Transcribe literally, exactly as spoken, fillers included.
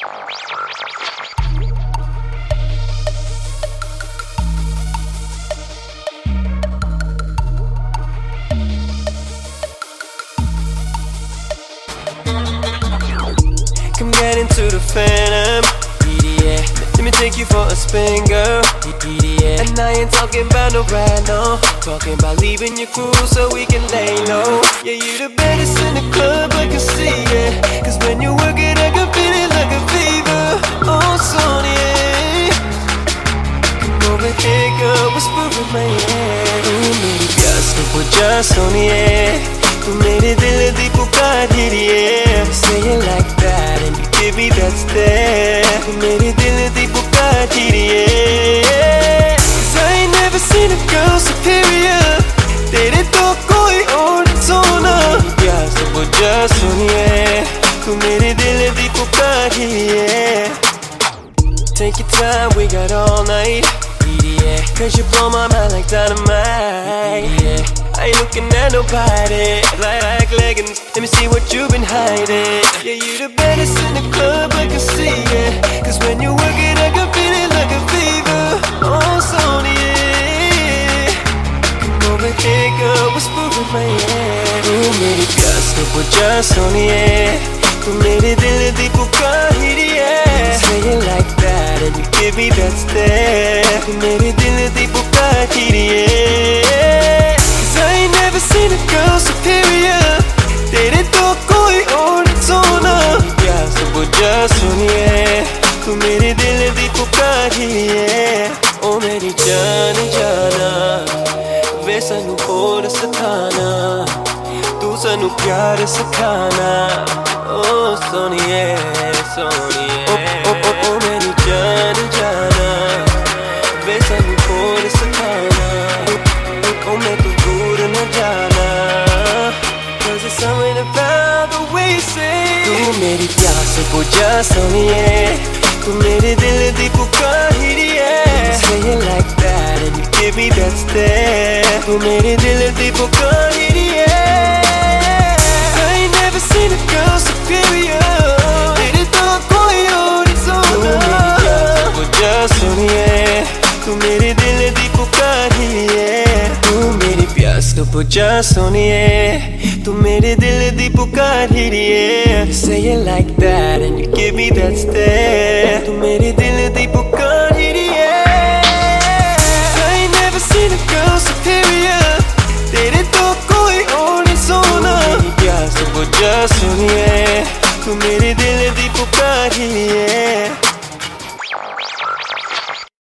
Come get into the phantom, yeah. Let me take you for a spin, girl, yeah. And I ain't talking about no ride, no. Talking about leaving your crew so we can lay low. Yeah, you the baddest in the club, I can see it. Cause when you work it, I can feel it like a fever. Oh, Sonia, come over here, girl, whisper in my ear. तू मेरी प्यास को बुझा सोनिए, तू मेरे दिल दी पुकार हिरिए. Say it like that and you give me that stare. तू मेरे दिल दी पुकार हिरिए. Cause I ain't never seen a girl superior. तेरे तो कोई और सोना. प्यास को बुझा सोनिए, तू मेरे दिल दी पुकार हिरिए. Take your time, we got all night. Yeah, cause you blow my mind like dynamite. Yeah, I ain't looking at nobody like, like leggings. Let me see what you've been hiding. Yeah, you the baddest in the club, I can see it. Cause when you work it, I can feel it like a fever. Oh, Sonia, come over here, girl, whisper in my ear. तू मेरी प्यास को बुझा सोनिए, तू मेरे दिल दी पुकार हिरिए. Say it like that and you give me that stare. तू मेरे दिल दी पुकार हिरिए. Cause I ain't never seen a girl superior. तेरे तो कोई और सोना. प्यास को बुझा सोनिए, तू मेरे दिल दी पुकार हिरिए. ओ मेरी जान जाना, वे सानू होर सिखाना, तू सानू प्यार सिखाना. ओ सोनिए सोनिए, ओ ओ ओ ओ मेरी जान जाना, वे सानू होर सिखाना. ओ मैं तू दूर न जाना. Cause it's something about the way you say. तू मेरी प्यास बुझा सोनिए, तू मेरे दिल दी पुकार हिरिए. Say it like that and you give me that stare. तू मेरे दिल दी पुकार हिरिए. I ain't never seen a girl superior. तेरे तो कोई और सोना. तू मेरी प्यास बुझा सोनिए, तू मेरे दिल दी पुकार हिरिए. तू मेरी प्यास को बुझा सोनिए, तू मेरे दिल दी पुकार हिरिए. Say it like that and you give me that stare. तू मेरे दिल दी पुकार हिरिए. I ain't never seen a girl superior. तेरे तो कोई और सोना. मेरी प्यास को बुझा सोनिए, तू मेरे दिल दी पुकार हिरिए.